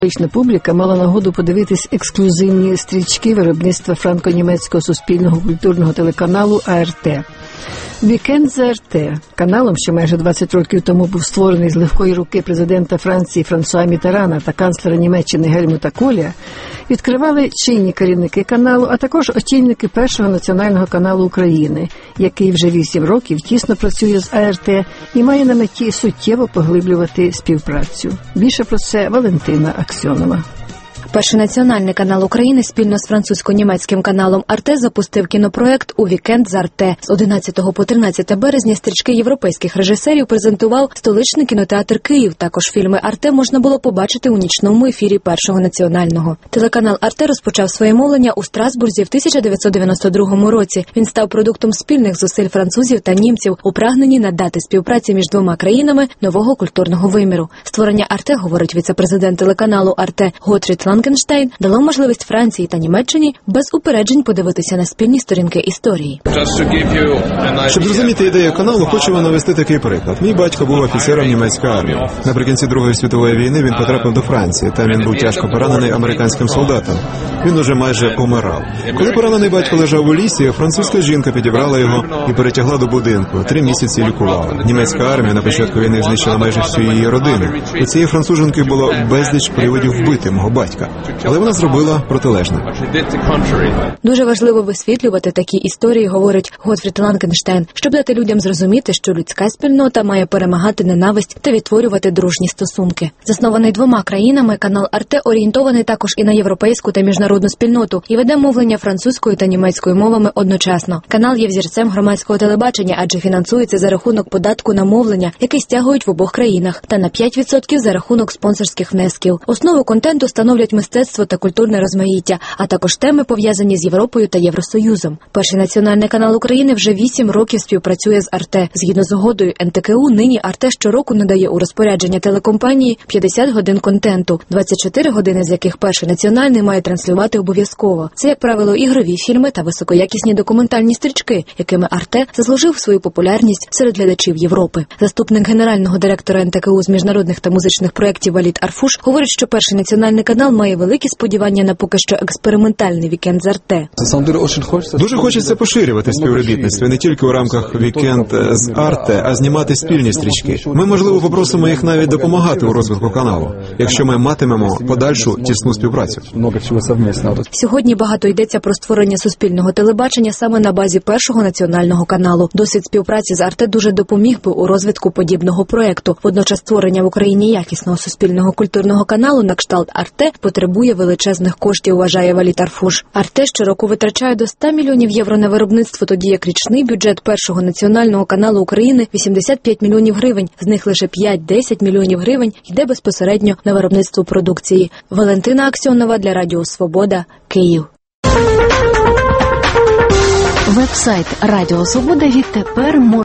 Столична публіка мала нагоду подивитись ексклюзивні стрічки виробництва франко-німецького суспільного культурного телеканалу АРТ. «Вікенд за АРТ» каналом, що майже 20 років тому був створений з легкої руки президента Франції Франсуа Міттерана та канцлера Німеччини Гельмута Коля, відкривали чинні керівники каналу, а також очільники першого національного каналу України, який вже 8 років тісно працює з АРТ і має на меті суттєво поглиблювати співпрацю. Більше про це Валентина Аксьонова. Перший національний канал України спільно з французько-німецьким каналом «Арте» запустив кінопроект «У вікенд з Арте». З 11 по 13 березня стрічки європейських режисерів презентував столичний кінотеатр «Київ». Також фільми «Арте» можна було побачити у нічному ефірі Першого національного. Телеканал «Арте» розпочав своє мовлення у Страсбурзі в 1992 році. Він став продуктом спільних зусиль французів та німців у прагненні надати співпраці між двома країнами нового культурного виміру. Створення «Арте», говорить віце-президент телеканалу «Арте» Готфрід Лангенштейн, дало можливість Франції та Німеччині без упереджень подивитися на спільні сторінки історії. Щоб зрозуміти ідею каналу, хочу вам навести такий приклад. Мій батько був офіцером німецької армії. Наприкінці Другої світової війни він потрапив до Франції. Там він був тяжко поранений американським солдатом. Він уже майже помирав. Коли поранений батько лежав у лісі, французька жінка підібрала його і перетягла до будинку. 3 місяці лікувала. Німецька армія на початку війни знищила майже всю її родину. У цієї француженки було безліч приводів вбити мого батька. Але вона зробила протилежне. Дуже важливо висвітлювати такі історії, говорить Готфрід Лангенштейн, щоб дати людям зрозуміти, що людська спільнота має перемагати ненависть та відтворювати дружні стосунки. Заснований 2 країнами, канал «Арте» орієнтований також і на європейську та міжнародну спільноту і веде мовлення французькою та німецькою мовами одночасно. Канал є взірцем громадського телебачення, адже фінансується за рахунок податку на мовлення, який стягують в обох країнах, та на 5% за рахунок спонсорських внесків. Основу контенту становлять мистецтво та культурне розмаїття, а також теми, пов'язані з Європою та Євросоюзом. Перший національний канал України вже 8 років співпрацює з «Арте». Згідно з угодою НТКУ, нині «Арте» щороку надає у розпорядження телекомпанії 50 годин контенту, 24 години з яких перший національний має транслювати обов'язково. Це, як правило, ігрові фільми та високоякісні документальні стрічки, якими «Арте» заслужив свою популярність серед глядачів Європи. Заступник генерального директора НТКУ з міжнародних та музичних проєктів Валід Арфуш говорить, що перший національний канал має великі сподівання на поки що експериментальний вікенд з «Арте». Дуже хочеться поширювати співробітництво не тільки у рамках «Вікенд з Арте», а знімати спільні стрічки. Ми, можливо, попросимо їх навіть допомагати у розвитку каналу, якщо ми матимемо подальшу тісну співпрацю. Сьогодні багато йдеться про створення суспільного телебачення саме на базі Першого національного каналу. Досвід співпраці з «Арте» дуже допоміг би у розвитку подібного проєкту. Водночас створення в Україні якісного суспільного культурного каналу на кшталт «Арте» потребує величезних коштів, вважає Валід Арфуш. «Арте» щороку витрачає до 100 мільйонів євро на виробництво, тоді як річний бюджет Першого національного каналу України – 85 мільйонів гривень. З них лише 5-10 мільйонів гривень йде безпосередньо на виробництво продукції. Валентина Аксьонова для Радіо Свобода, Київ. Веб-сайт Радіо Свобода відтепер